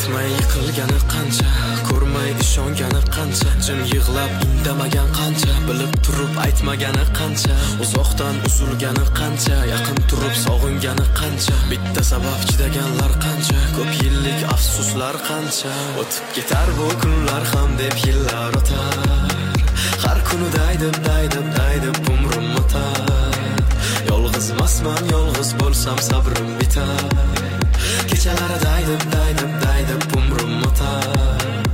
aytmay yiqilgani qancha, ko'rmay ishongani qancha, jim yig'lab indamagan qancha, bilib turib aytmagani qancha, uzoqdan uzilgani qancha, yaqin turib sog'ingani qancha, bitta sabab chidaganlar qancha, ko'p yillik afsuslar qancha. O'tib ketar bu kunlar ham deb yillar o'tar, har kuni daydib umrim o'tar. Yolg'izmasman, yolg'iz bo'lsam sabrim bitar, kechalari daydib umrim o'tar.